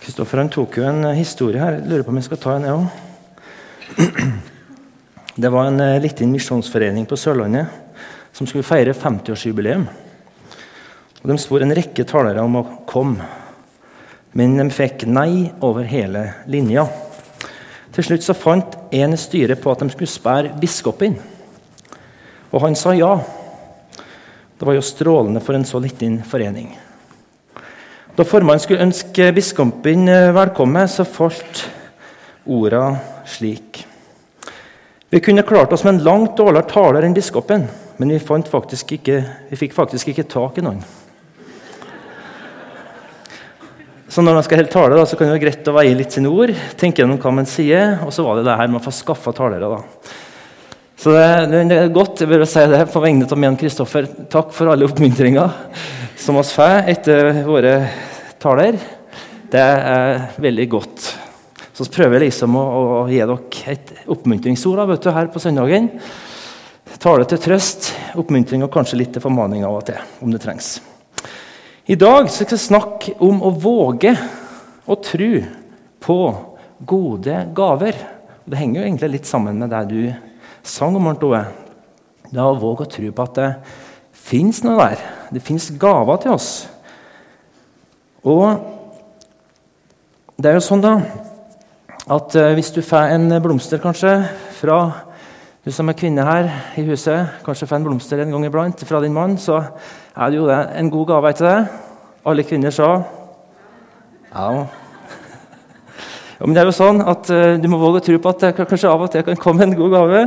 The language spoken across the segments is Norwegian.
Kristoffer han tok jo en historie her. Jeg lurer på om jeg skal ta en også. Det var en liten misjonsforening på Sørlandet som skulle feire 50-årsjubileum. Og de spurte en rekke talere om å komme, men de fikk nei over hele linja. Til slutt så fant en styre på at de skulle spørre biskopen, og han sa ja. Det var jo strålende for en så liten forening. Da formannen skulle ønske biskopen velkommen, så falt ordene slik. Vi kunne klart oss med en langt dårligere taler enn biskopen, men vi fikk faktisk ikke tak i noen. Så når man skal helt tale, så kan det være greit å veie litt sine ord, tenke gjennom hva man sier, og så var det her med å få skaffa talere da. Så det er godt, jeg vil si det på vegne av meg og Kristoffer. Takk for alle oppmuntringer som oss får etter våre taler. Det er veldig godt. Så prøver jeg liksom å gi dere et oppmuntringsord her på søndagen. Tale til trøst, oppmuntring og kanskje litt til formaning av og til, om det trengs. I dag skal jeg snakke om å våge å tro på gode gaver. Det henger jo egentlig litt sammen med det du sang om, Arnt Ove. Det er å våge å tro på at det finnes noe der. Det finnes gaver til oss. Og det er jo sånn da, at hvis du får en blomster kanskje fra du som er kvinne her i huset, kanskje får en blomster en gang iblant fra din mann, så er det jo en god gave til deg. Alle kvinner sa ja. Ja, men det er jo sånn at du må våge å tro på at det kanskje av og til kan komme en god gave.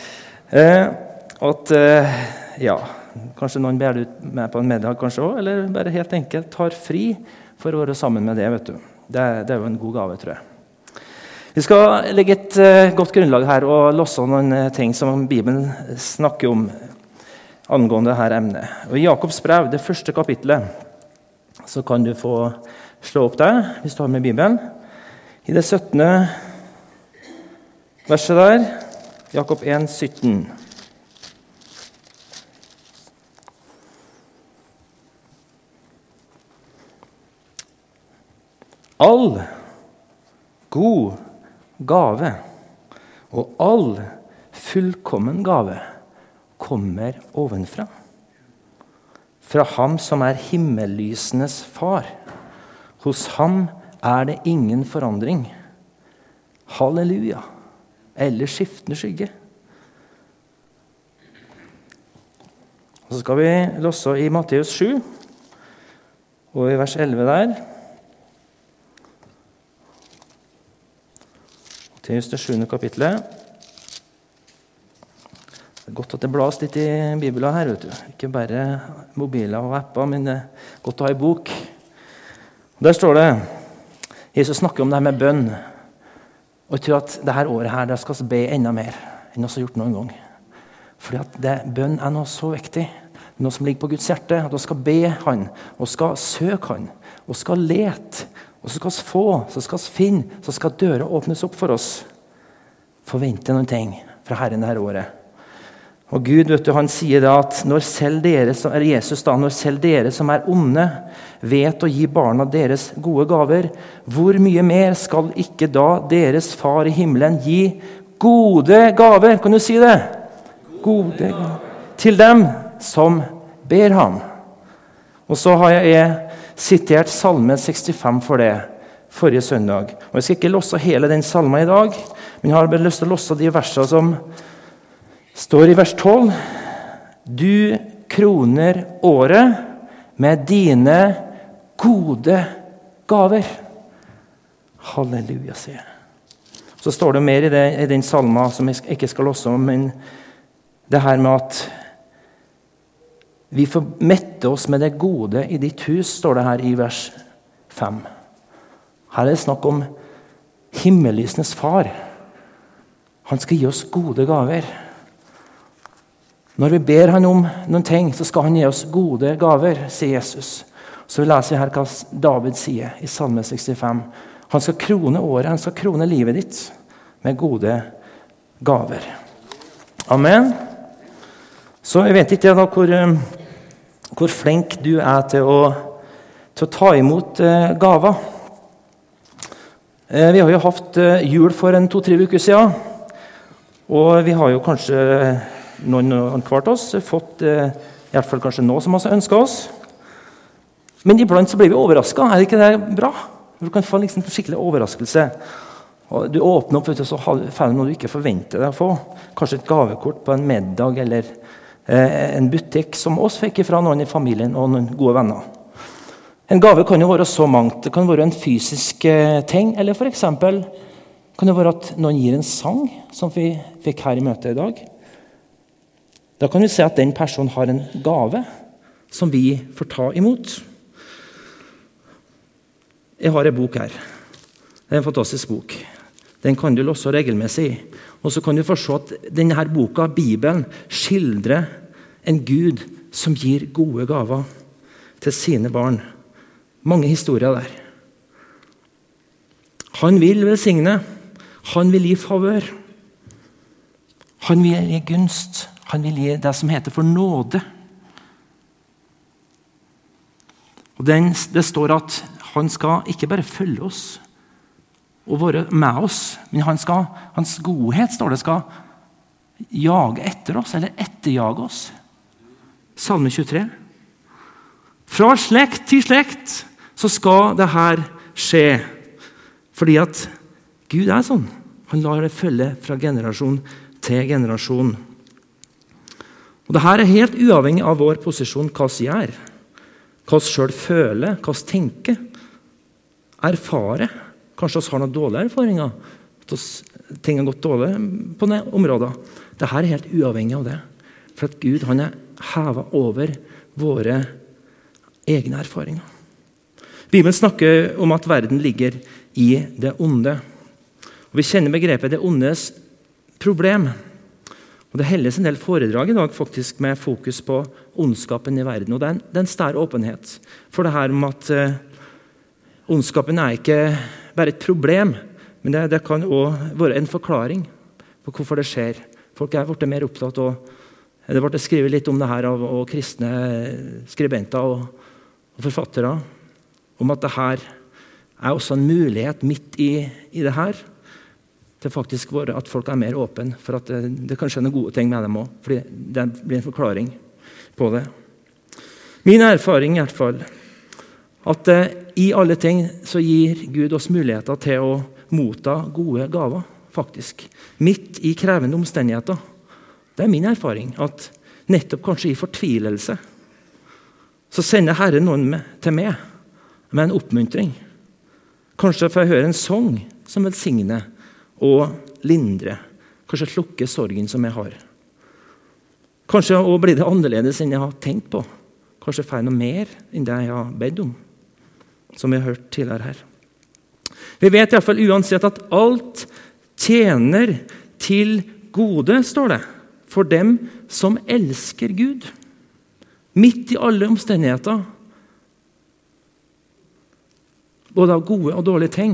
Kanskje noen ber du med på en middag kanskje også, eller bare helt enkelt tar fri for å være sammen med det, vet du. Det er jo en god gave, tror jeg. Vi skal legge et godt grunnlag her og låse noen ting som Bibelen snakker om angående dette emnet. Og I Jakobs brev, det første kapitlet, så kan du få slå opp det, hvis du har med Bibelen. I det 17. verset der, Jakob 1, 17. All god gave og all fullkommen gave kommer ovenfra. Fra ham som er himmellysenes far. Hos ham er det ingen forandring. Halleluja. Eller skiftende skygge. Og så skal vi låse i Matteus 7, og i vers 11 der. Matteus det 7. kapitlet. Det er godt at det blas litt i Bibelen her, vet du. Ikke bare mobiler og apper, men det er godt å ha en bok. Der står det, Jesus snakker om det her med bønn. Og jeg tror at dette året her, det skal be enda mer enn vi har gjort noen gang. Fordi at bønn er noe så viktig. Noe som ligger på Guds hjerte. At vi skal be han, og skal søke han, og skal lete. Og så skal vi få, så skal vi finne, så skal døra åpnes opp for oss. Forvente noen ting fra Herren dette året. Og Gud, vet du, han sier da at når selv dere som er onde, vet å gi barna deres gode gaver, hvor mye mer skal ikke da deres far i himmelen gi gode gaver? Kan du si det? Gode gaver. Til dem som ber ham. Og så har jeg sitert Salme 65 for det forrige søndag. Og jeg skal ikke låse hele den salmen i dag, men jeg har bare lyst til å låse de versene som står i vers 12. Du kroner året med dine gode gaver. Halleluja, sier jeg. Så står det mer i den salmen som jeg ikke skal låse om, men det her med at vi får mette oss med det gode i ditt hus, står det her i vers 5. Her er det snakk om himmellysenes far. Han skal gi oss gode gaver. Når vi ber han om noen ting, så skal han gi oss gode gaver, sier Jesus. Så vi leser her hva David sier i Salme 65. Han skal krone året, han skal krone livet ditt med gode gaver. Amen. Så jeg vet ikke da hvor flink du er til å ta imot gaver. Vi har jo hatt jul for 2-3 uker siden, og vi har jo kanskje noen kvart oss fått i hvert fall kanskje noe som vi har ønsket oss. Men iblant så blir vi overrasket. Er det ikke det bra? Du kan få liksom en skikkelig overraskelse. Og du åpner opp, så får du noe du ikke forventer deg å få. Kanskje et gavekort på en middag eller en butikk som oss fikk fra noen i familien og noen gode venner. En gave kan jo være så mangt. Det kan være en fysisk ting, eller for eksempel kan det være at noen gir en sang som vi fikk her i møtet i dag. Da kan vi se at den personen har en gave som vi får ta imot. Jeg har en bok her. Det er en fantastisk bok. Den kan du låse regelmessig. Og så kan du få se at denne boka, Bibelen, skildrer en Gud som gir gode gaver til sine barn. Mange historier der. Han vil velsigne. Han vil gi favør. Han vil gi gunst. Han vil gi det som heter for nåde. Og det står at han skal ikke bare følge oss og være med oss, men hans godhet står det skal jage etter oss, eller etterjage oss. Salme 23. Fra slekt til slekt så skal det her skje, fordi at Gud er sånn. Han lar det følge fra generasjon til generasjon. Og dette er helt uavhengig av vår posisjon, hva vi gjør, hva vi selv føler, hva vi tenker, erfarer. Kanskje vi har noen dårlige erfaringer, at ting har gått dårlig på det området. Dette er helt uavhengig av det, for at Gud han er hevet over våre egne erfaringer. Bibelen snakker om at verden ligger i det onde. Og vi kjenner begrepet det ondes problem. Og det helles en del foredrag i dag faktisk med fokus på ondskapen i verden. Og det er en større åpenhet for det her om at ondskapen er ikke bare et problem, men det kan også være en forklaring på hvorfor det skjer. Folk er blitt mer opptatt av, det ble skrevet litt om det her av kristne skribenter og forfattere, om at det her er også en mulighet midt i det her, til faktisk at folk er mer åpne, for at det kan skje noen gode ting med dem også, fordi det blir en forklaring på det. Min erfaring i hvert fall, at i alle ting så gir Gud oss muligheter til å motta gode gaver, faktisk. Midt i krevende omstendigheter. Det er min erfaring, at nettopp kanskje i fortvilelse, så sender Herren noen til meg med en oppmuntring. Kanskje får jeg høre en sang som velsigner og lindrer. Kanskje slukker sorgen som jeg har. Kanskje også blir det annerledes enn jeg har tenkt på. Kanskje får jeg noe mer enn det jeg har bedt om, som jeg har hørt tidligere her. Vi vet i hvert fall uansett at alt tjener til gode, står det, for dem som elsker Gud. Midt i alle omstendigheter, både av gode og dårlige ting.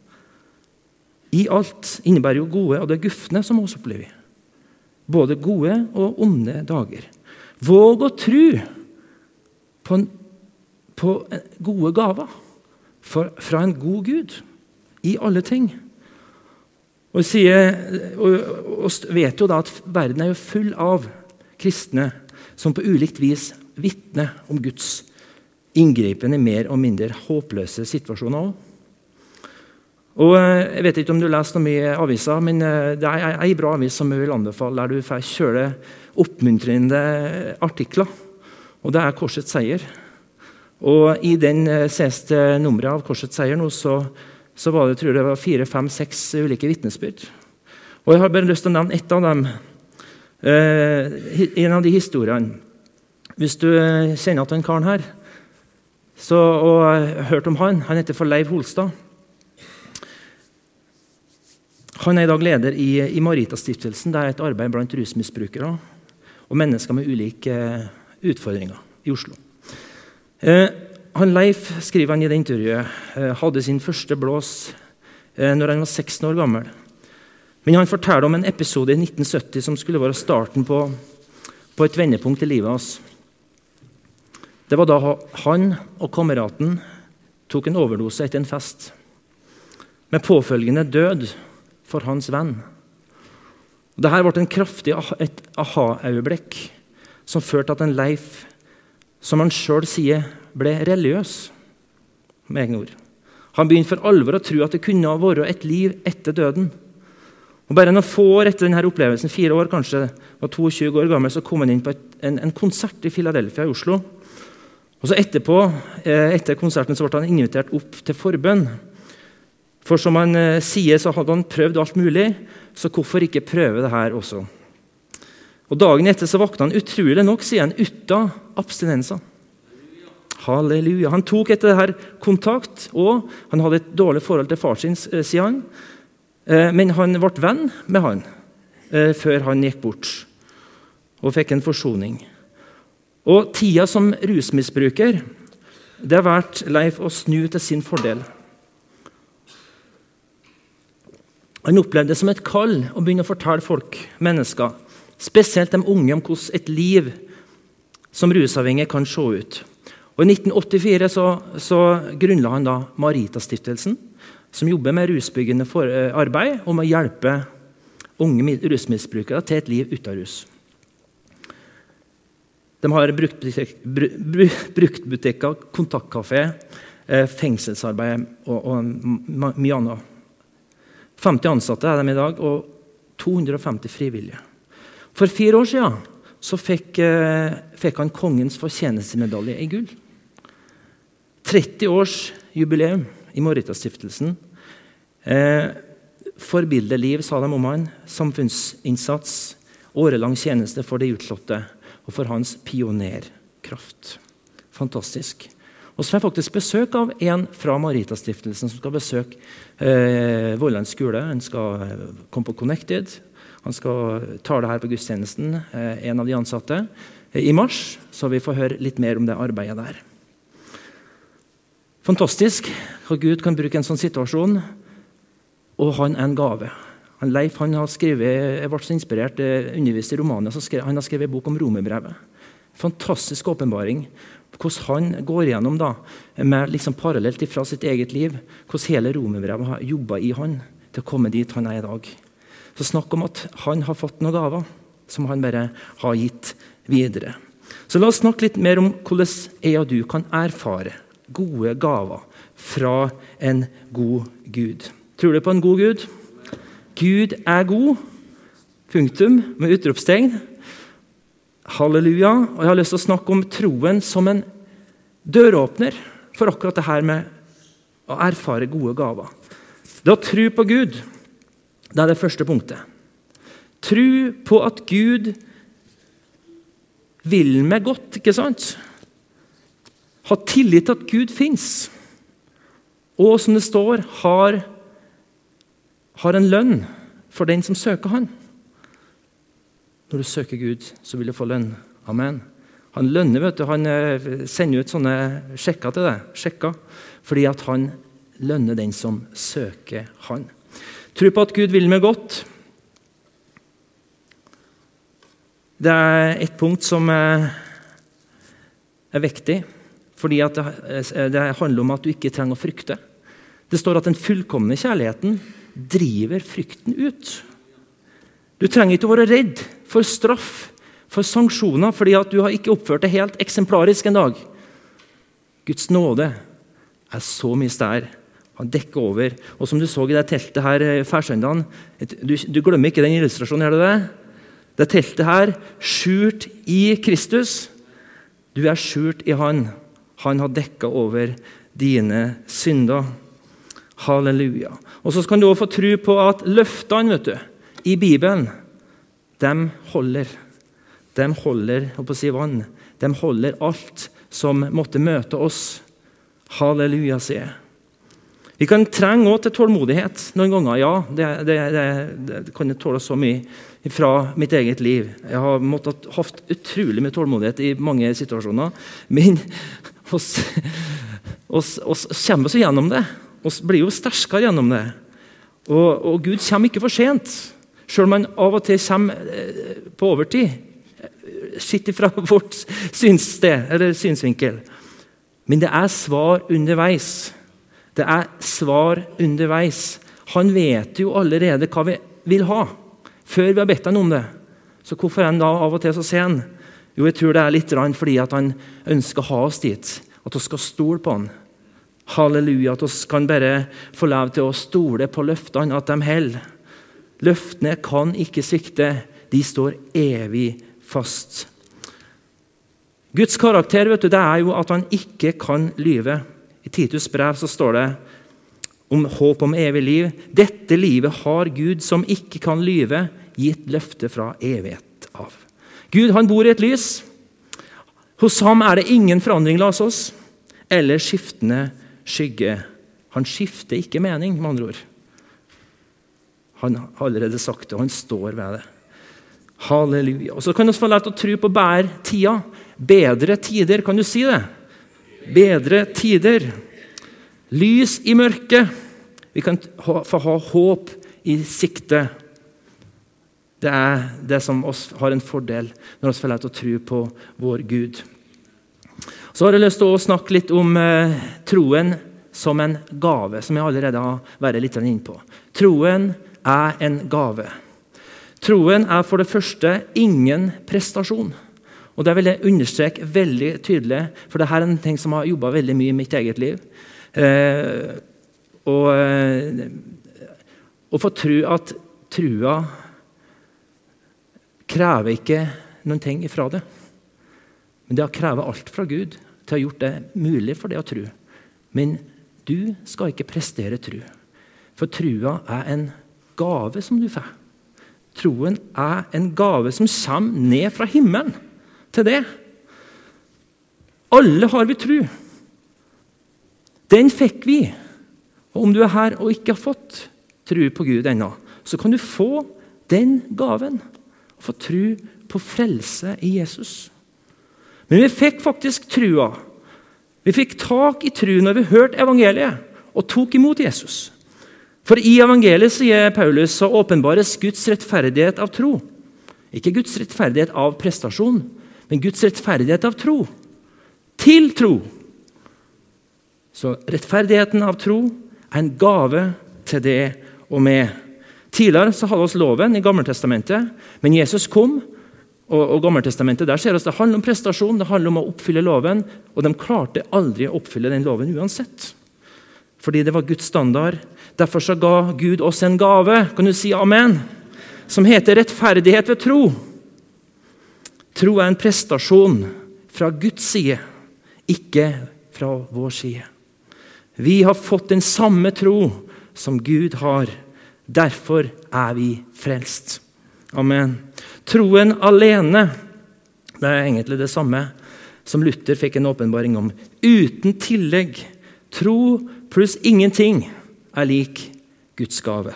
I alt innebærer jo gode og det gufne som oss opplever. Både gode og onde dager. Våg å tro på gode gaver fra en god Gud i alle ting. Og vet jo da at verden er jo full av kristne som på ulikt vis vitner om Guds inngripen i mer og mindre håpløse situasjoner også. Og jeg vet ikke om du leser noe mye aviser, men det er en bra avis som jeg vil anbefale, der du får kjøre oppmuntrende artikler. Og det er Korsets seier. Og i den siste nummeret av Korsets seier nå, så var det, tror jeg det var 4, 5, 6 ulike vitnesbyrd. Og jeg har bare lyst til å nevne ett av dem. En av de historiene. Hvis du kjenner at den karen her, og har hørt om han heter for Leiv Holstad. Han er i dag leder i Maritastiftelsen. Det er et arbeid blant rusmisbrukere og mennesker med ulike utfordringer i Oslo. Leif, skriver han i det intervjuet, hadde sin første blås når han var 16 år gammel. Men han forteller om en episode i 1970 som skulle være starten på et vendepunkt i livet hans. Det var da han og kameraten tok en overdose etter en fest. med påfølgende død for hans venn. Dette ble et aha-øyeblikk som førte at en Leif, som han selv sier, ble religiøs, med egne ord. Han begynte for alvor å tro at det kunne være et liv etter døden. Og bare noen få år etter denne opplevelsen, 4 år kanskje, var 22 år gammel, så kom han inn på en konsert i Philadelphia i Oslo. Og så etterpå, etter konserten, så ble han invitert opp til forbønn. For som han sier, så hadde han prøvd alt mulig, så hvorfor ikke prøve det her også? Og dagen etter så vakna han utrolig nok, sier han, uten abstinenser. Halleluja. Han tok etter det her kontakt, og han hadde et dårlig forhold til far sin, sier han. Men han ble venn med han før han gikk bort, og fikk en forsoning. Og tida som rusmisbruker, det har vært Leif å snu til sin fordel. Han opplevde det som et kall å begynne å fortelle folk, mennesker, spesielt de unge, om hvordan et liv som rusavhengig kan se ut. Og I 1984 så grunnla han da Maritastiftelsen, som jobber med rusbyggende arbeid om å hjelpe unge rusmisbrukere til et liv uten rus. De har bruktbutikker, kontaktkafé, fengselsarbeid og mye annet. 50 ansatte er de I dag, og 250 frivillige. For 4 år siden så fikk han kongens fortjenestemedalje I gull. 30 års jubileum I Maritastiftelsen. Forbildeliv, sa de om han. Samfunnsinnsats, årelang tjeneste for de utslåtte, og for hans pionerkraft. Fantastisk. Og så har jeg faktisk besøk av en fra Maritastiftelsen som skal besøke Volland skole. Han skal komme på Connected. Han skal tale her på gudstjenesten, en av de ansatte, I mars, så vi får høre litt mer om det arbeidet der. Fantastisk hva Gud kan bruke en sånn situasjon, og han en gave. Leif han har skrevet, jeg ble så inspirert, undervist I Romania, han har skrevet en bok om romerbrevet. Fantastisk åpenbaring. Hvordan han går gjennom da, med liksom parallelt fra sitt eget liv, hvordan hele romerbrevet har jobbet I han til å komme dit han I dag. Så snakk om at han har fått noen gaver som han bare har gitt videre. Så la oss snakke litt mer om hvordan jeg og du kan erfare gode gaver fra en god Gud. Tror du på en god Gud? Gud god, punktum, med utropstegn. Halleluja. Og jeg har lyst til å snakke om troen som en døråpner for akkurat det her med å erfare gode gaver. Det å tro på Gud, det det første punktet. Tro på at Gud vil meg godt, ikke sant? Ha tillit til at Gud finnes. Og som det står, har en lønn for den som søker han. Når du søker Gud, så vil du få lønn. Amen. Han lønner, vet du, han sender ut sånne sjekker til deg, sjekker, fordi at han lønner den som søker han. Tro på at Gud vil meg godt. Det et punkt som viktig, fordi at det handler om at du ikke trenger å frykte. Det står at den fullkomne kjærligheten driver frykten ut. Du trenger ikke å være redd for straff, for sanksjoner, fordi at du har ikke oppført det helt eksemplarisk en dag. Guds nåde så mye stær. Han dekker over. Og som du så I det teltet her færsøndagen, du glemmer ikke den illustrasjonen, gjør du det? Det teltet her, skjult I Kristus. Du skjult I han. Han har dekket over dine synder. Halleluja. Og så kan du også få tro på at løftene, vet du, I Bibelen, de holder. De holder, jeg på å si vann. De holder alt som måtte møte oss. Halleluja, sier jeg. Vi kan trenge også til tålmodighet noen ganger. Ja, det kan jeg tåle så mye fra mitt eget liv. Jeg har hatt utrolig mye tålmodighet I mange situasjoner, men oss kommer så gjennom det. Oss blir jo sterskere gjennom det. Og Gud kommer ikke for sent, selv om han av og til kommer på overtid. Sitter fra vårt synssted, eller synsvinkel. Men det svar underveis. Det svar underveis. Han vet jo allerede hva vi vil ha, før vi har bedt han om det. Så hvorfor da av og til så sier han? Jo, jeg tror det litt fordi at han ønsker å ha oss dit, at vi skal stole på han. Halleluja, at vi kan bare få lov til å stole på løftene, at de holder. Løftene kan ikke svikte, de står evig fast. Guds karakter, vet du, det jo at han ikke kan lyve. I Titus brev så står det om håp om evig liv. Dette livet har Gud som ikke kan lyve, gitt løfte fra evighet av. Gud, han bor i et lys. Hos ham det ingen forandring la oss, eller skiftende skygge. Han skifter ikke mening, med andre ord. Han har allerede sagt det, og han står ved det. Halleluja. Og så kan vi få lært å tro på bedre tida. Bedre tider, kan du si det? Bedre tider. Lys i mørket. Vi kan få ha håp i sikte. Det det som oss har en fordel når vi får lært å tro på vår Gud. Så har jeg lyst til å snakke litt om troen som en gave, som jeg allerede har vært litt inne på. Troen en gave. Troen for det første ingen prestasjon. Og det vil jeg understreke veldig tydelig, for dette en ting som har jobbet veldig mye i mitt eget liv. Og få tro at trua krever ikke noen ting ifra det. Men det krever alt fra Gud til å ha gjort det mulig for det å tro. Men du skal ikke prestere tro. For trua en gave som du får. Troen en gave som kommer ned fra himmelen til det. Alle har vi tro. Den fikk vi. Og om du her og ikke har fått tro på Gud ennå, så kan du få den gaven. Og få tro på frelse i Jesus. Men vi fikk faktisk trua. Vi fikk tak i tro når vi hørte evangeliet og tok imot Jesus. For i evangeliet, sier Paulus, så åpenbares Guds rettferdighet av tro. Ikke Guds rettferdighet av prestasjon, men Guds rettferdighet av tro. Til tro. Så rettferdigheten av tro en gave til det og med. Tidligere så hadde vi loven i Gammeltestamentet, men Jesus kom, og Gammeltestamentet der ser vi at det handler om prestasjon, det handler om å oppfylle loven, og de klarte aldri å oppfylle den loven uansett. Fordi det var Guds standard. Derfor så ga Gud oss en gave, kan du si amen, som heter rettferdighet ved tro. Tro en prestasjon fra Guds side, ikke fra vår side. Vi har fått den samme tro som Gud har. Derfor vi frelst. Amen. Troen alene, det egentlig det samme som Luther fikk en åpenbaring om. Uten tillegg, tro pluss ingenting lik Guds gave.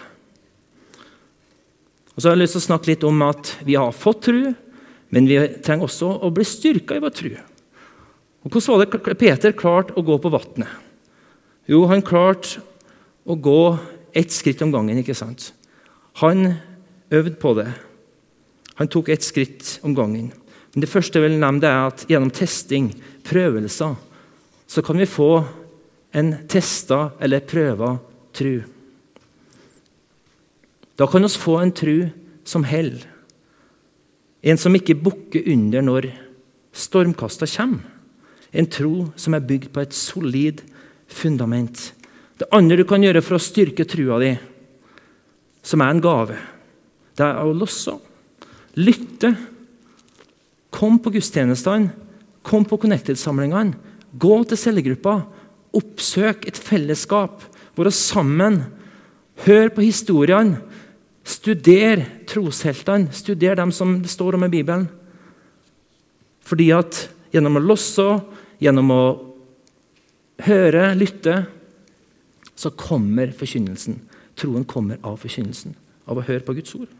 Og så har jeg lyst til å snakke litt om at vi har fått tro, men vi trenger også å bli styrket i vår tro. Og hvordan var det Peter klart å gå på vattnet? Jo, han klarte å gå ett skritt om gangen, ikke sant? Han øvde på det. Han tok ett skritt om gangen. Men det første jeg vil nevne at gjennom testing, prøvelser, så kan vi få en testa eller prøva tro. Da kan vi få en tro som held. En som ikke bukker under når stormkastet kommer. En tro som bygd på et solid fundament. Det andre du kan gjøre for å styrke troa di, som en gave, det å losse, lytte, kom på gudstjenestene, kom på Connected-samlingene, gå til cellegruppa, oppsøk et fellesskap, være sammen, hør på historiene, studer trosheltene, studer dem som det står om i Bibelen. Fordi at gjennom å losse, gjennom å høre, lytte, så kommer forkynnelsen. Troen kommer av forkynnelsen, av å høre på Guds ord.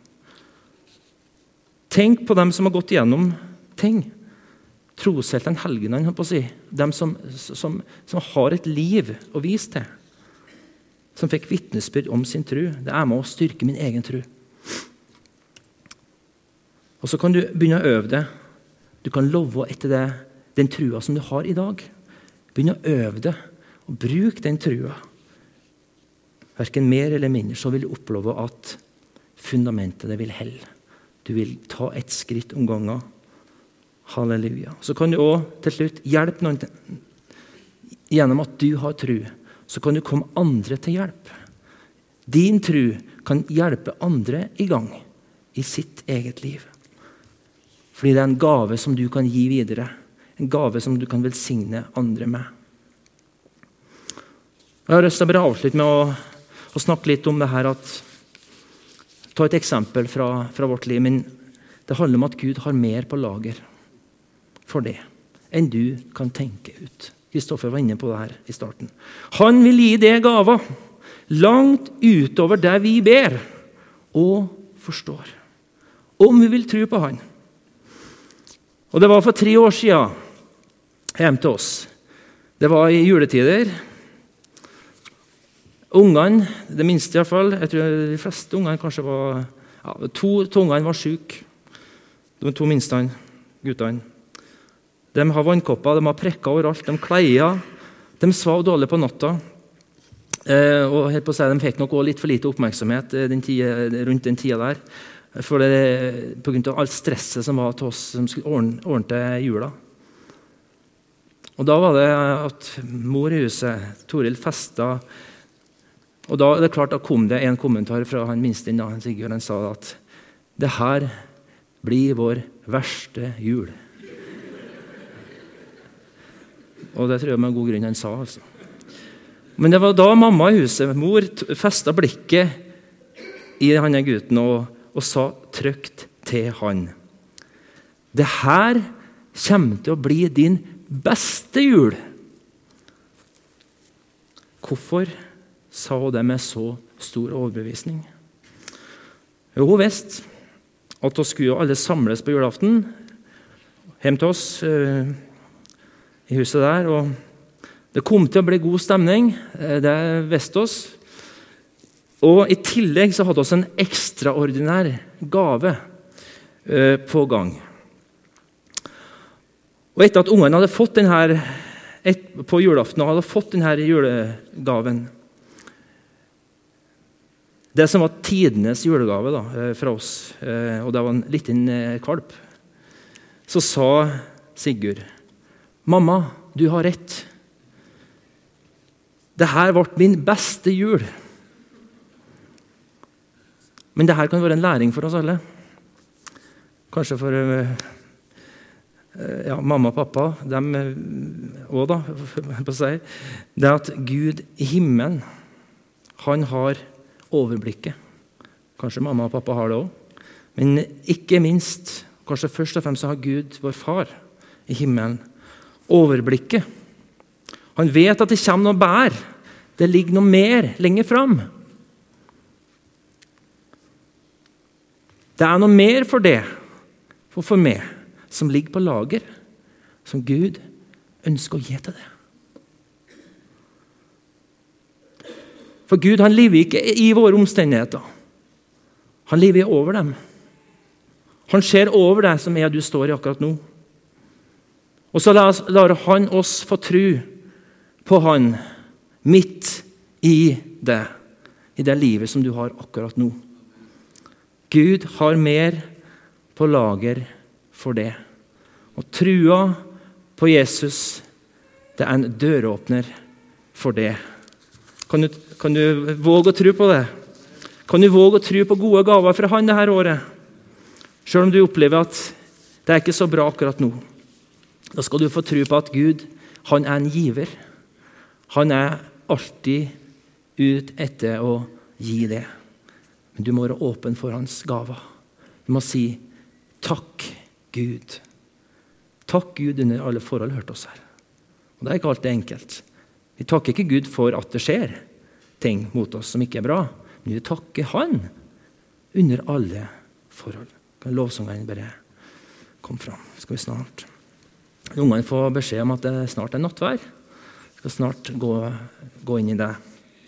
Tenk på dem som har gått igjennom ting. Trosheltene, helgenene, holdt på å si. Dem som har et liv å vise til. Som fikk vitnesbyrd om sin tro. Det med å styrke min egen tro. Og så kan du begynne å øve det. Du kan love etter den trua som du har i dag. Begynne å øve det, og bruk den trua. hverken mer eller mindre, så vil du oppleve at fundamentet det vil helle. Du vil ta et skritt om gangen. Halleluja. Så kan du også til slutt hjelpe noen gjennom at du har tro. Så kan du komme andre til hjelp. Din tro kan hjelpe andre i gang i sitt eget liv. Fordi det er en gave som du kan gi videre. En gave som du kan velsigne andre med. Jeg har lyst til å bare avslutte med å snakke litt om det her at ta et eksempel fra vårt liv, men det handler om at Gud har mer på lager for det enn du kan tenke ut. Kristoffer var inne på det her i starten. Han vil gi det gaver langt utover det vi ber og forstår. Om vi vil tro på han. Og det var for 3 år siden hjem til oss. Det var i juletider. Ungene, det minste i hvert fall, jeg tror de fleste ungene kanskje var, to ungene var syke. De 2 minste guttene. De har vannkopper, de har prekker overalt, de kleier, de sov dårlig på natta. Og helt på å si, de fikk nok også litt for lite oppmerksomhet rundt den tida der, på grunn av alt stresset som var til oss som skulle ordne til jula. Og da var det at mor i huset, Toril, festet. Og da, det er klart, da kom det en kommentar fra han minste, han Sigurd, han sa at det her blir vår verste jul. Og det tror jeg med god grunn han sa, altså. Men det var da mamma i huset, mor, festet blikket i denne gutten og sa trygt til han. Det her kommer til å bli din beste jul. Hvorfor sa hun det med så stor overbevisning? Jo, hun visste at hun skulle alle samles på julaften hjem til oss i huset der, og det kom til å bli god stemning, det visste oss. Og i tillegg så hadde vi en ekstraordinær gave på gang. Og etter at ungene hadde fått på julaften og hadde fått denne julegaven, det som var tidenes julegave da, fra oss, og det var en liten kvalp, så sa Sigurd, «Mamma, du har rett. Det her ble min beste jul.» Men det her kan være en læring for oss alle. Kanskje for mamma og pappa, dem også da, på å si. Det er at Gud i himmelen, han har overblikket. Kanskje mamma og pappa har det også. Men ikke minst, kanskje først og fremst så har Gud, vår far, i himmelen, overblikket. Han vet at det kommer noe bær. Det ligger noe mer lenger fram. Det er noe mer for det, for meg, som ligger på lager, som Gud ønsker å gi til det. For Gud, han lever ikke i våre omstendigheter. Han lever over dem. Han ser over det som du står i akkurat nå. Og så lar han oss få tro på han midt i det livet som du har akkurat nå. Gud har mer på lager for det. Og trua på Jesus, det er en døråpner for det. Kan du våge å tro på det? Kan du våge å tro på gode gaver fra han dette året? Selv om du opplever at det er ikke så bra akkurat nå. Da skal du få tro på at Gud, han er en giver. Han er alltid ut etter å gi det. Men du må være åpen for hans gaver. Du må si, takk Gud. Takk Gud under alle forhold hørt oss her. Og det er ikke alltid enkelt. Vi takker ikke Gud for at det skjer ting mot oss som ikke er bra. Men vi takker han under alle forhold. Kan lovsangene bare komme fram? Skal vi snart. Ungene får beskjed om at det snart er nattvær. Vi skal snart gå inn i det.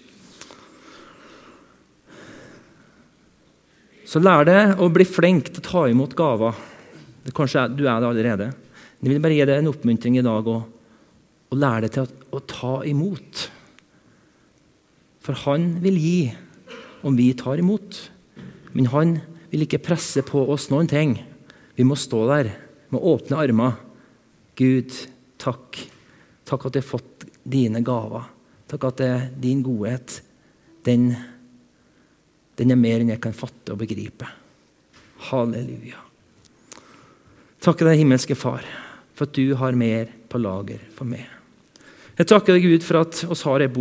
Så lær deg å bli flink til å ta imot gaver. Kanskje du er det allerede. Jeg vil bare gi deg en oppmuntring i dag og lære deg til å ta imot. For han vil gi om vi tar imot. Men han vil ikke presse på oss noen ting. Vi må stå der med åpne armer. Gud, takk. Takk at jeg har fått dine gaver. Takk at det er din godhet. Den er mer enn jeg kan fatte og begripe. Halleluja. Takk deg, himmelske far, for at du har mer på lager for meg. Jeg takker deg, Gud, for at oss har en bok